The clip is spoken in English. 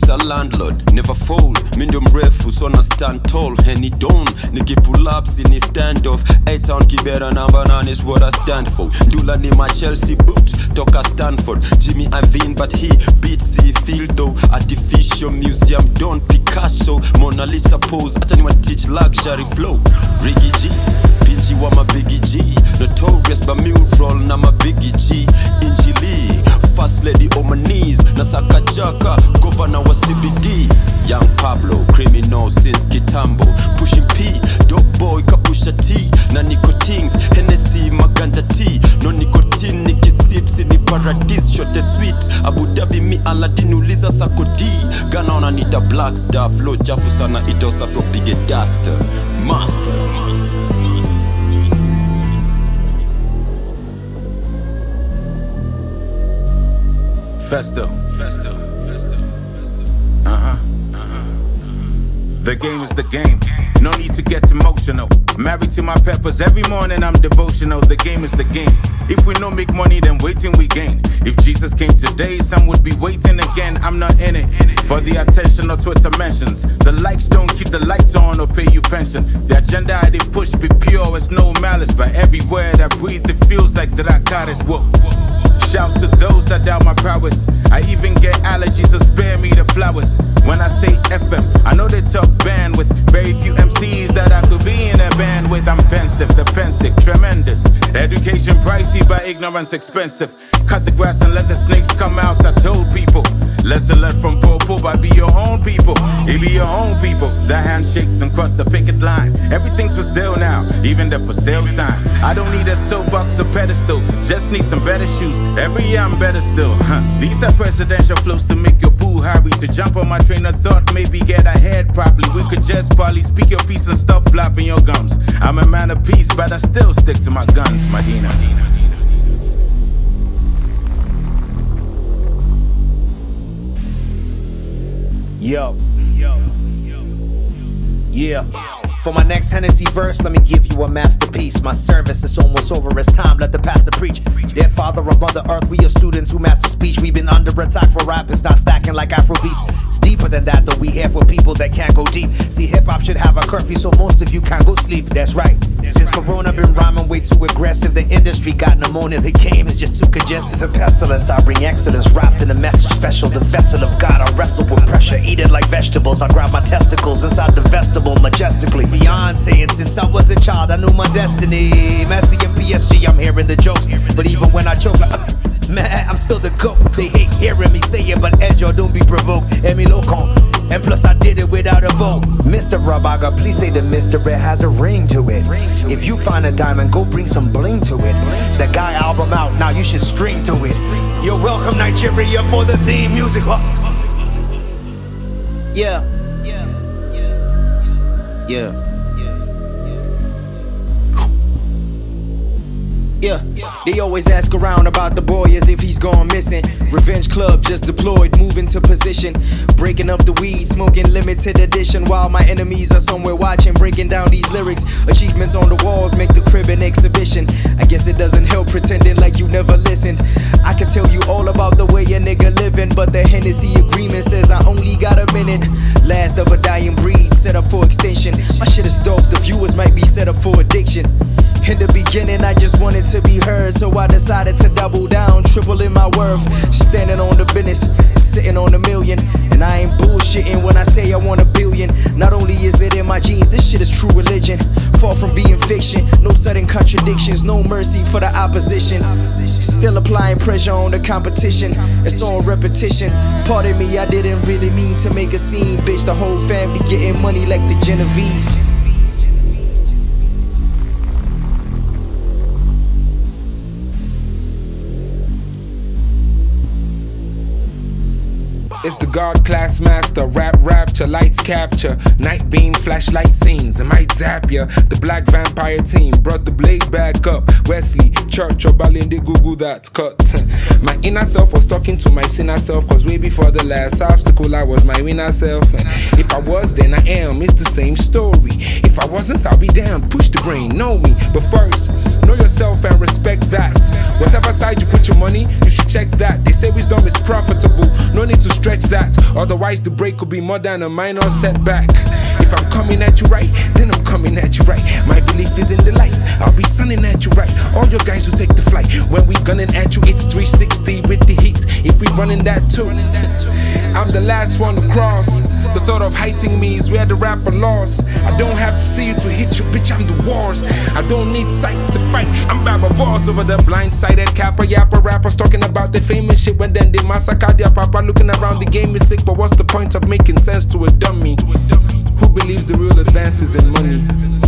It's a landlord, never fold. Mindom refu, so na stand tall. Henny don't, nigga pull ups in his standoff. A-Town Kibera number 9 is what I stand for. Dula ni my Chelsea boots, Toka Stanford. Jimmy Iovine, but he beats the field though. Artificial museum, don't Picasso. Mona Lisa pose, ataniwa teach luxury flow. Riggy G, Pinji wa my Biggie G. Notorious but me roll na my Biggie G. Injili, first lady on my knees. Nasaka Jaka, governor wa CBD. Young Pablo, criminal since Kitambo. Pushing P, dope boy kapusha T. Na nicotines, Hennessy, maganja T. No nicotine, niki sips ni paradise. Shote sweet, Abu Dhabi mi Aladdin uliza sakodi. Gana ona nita black star, flow jafu sana itosa flow pige duster. Master. Festo. The game is the game. No need to get emotional. Married to my peppers, every morning I'm devotional. The game is the game. If we no make money, then waiting we gain. If Jesus came today, some would be waiting again. I'm not in it for the attention or Twitter mentions. The likes don't keep the lights on or pay you pension. The agenda they push be pure, it's no malice. But everywhere that I breathe, it feels like that I got it. Whoa. Shouts to those that doubt my prowess. I even get allergies, so spare me the flowers. When I say FM, I know they talk bandwidth. Very few MCs that I could be in a band with. I'm pensive, the pensive, tremendous. Education pricey, but ignorance expensive. Cut the grass and let the snakes come out, I told people. Lesson learned from Popo, but be your own people. It be your own people. The handshake, then cross the picket line. Everything's for sale now, even the for sale sign. I don't need a soapbox or pedestal, just need some better shoes. Every year I'm better still. These are presidential flows to make your boo hurry. To jump on my train of thought, maybe get ahead properly. We could just probably speak your piece and stop flapping your gums. I'm a man of peace, but I still stick to my guns, Medina. Yo. Yeah. For my next Hennessy verse, let me give you a masterpiece. My service is almost over, it's time, let the pastor preach. Dear Father of Mother Earth, we are students who master speech. We've been under attack for rap, it's not stacking like Afro beats. It's deeper than that, though we here for people that can't go deep. See, hip-hop should have a curfew, so most of you can't go sleep. That's right. Since Corona been rhyming way too aggressive, the industry got pneumonia, the game is just too congested. The pestilence, I bring excellence, wrapped in a message special. The vessel of God, I wrestle with pressure, eat it like vegetables. I grab my testicles inside the vestibule majestically. Beyond saying, since I was a child, I knew my destiny. Messi and PSG, I'm hearing the jokes. But even when I choke, like, man, I'm still the GOAT. They hate hearing me say it, but Edjo, don't be provoked. Emi Locon. And plus I did it without a vote. Mr. Rabaga, please say the Mr. It has a ring to it. If you find a diamond, go bring some bling to it. The Guy album out, now you should stream to it. You're welcome Nigeria for the theme music. Yeah. Yeah, they always ask around about the boy as if he's gone missing. Revenge Club just deployed, moving to position. Breaking up the weed, smoking limited edition. While my enemies are somewhere watching, breaking down these lyrics. Achievements on the walls make the crib an exhibition. I guess it doesn't help pretending like you never listened. I can tell you all about the way a nigga living, but the Hennessy agreement says I only got a minute. Last of a dying breed, set up for extinction. My shit is dope, the viewers might be set up for addiction. In the beginning I just wanted to be heard, so I decided to double down, triple in my worth. Standing on the business, sitting on a million. And I ain't bullshitting when I say I want $1 billion. Not only is it in my genes, this shit is true religion. Far from being fiction, no sudden contradictions, no mercy for the opposition. Still applying pressure on the competition, it's on repetition. Pardon me, I didn't really mean to make a scene, bitch. The whole family getting money like the Genovese. It's the God class master, rap rapture, lights capture, night beam, flashlight scenes, I might zap ya. The black vampire team brought the blade back up. Wesley, Church, or Balinde, Google that cut. My inner self was talking to my sinner self, cause way before the last obstacle I was my winner self. If I was, then I am, it's the same story. If I wasn't, I'll be damned, push the brain, know me. But first, know yourself and respect that. Whatever side you put your money, you should check that. They say wisdom is profitable, no need to stretch stretch that. Otherwise the break could be more than a minor setback. If I'm coming at you right, then I'm coming at you right. My belief is in the lights, I'll be sunning at you right. All your guys who take the flight, when we gunning at you, it's 360 with the heat. If we running that too, I'm the last one to cross. The thought of hating me is where the rapper lost. I don't have to see you to hit you, bitch, I'm the wars. I don't need sight to fight, I'm Barbavores over the blindsided kappa yappa rappers talking about the famous shit when then they massacre their papa. Looking around the game is sick, but what's the point of making sense to a dummy who believes the real advance is in money?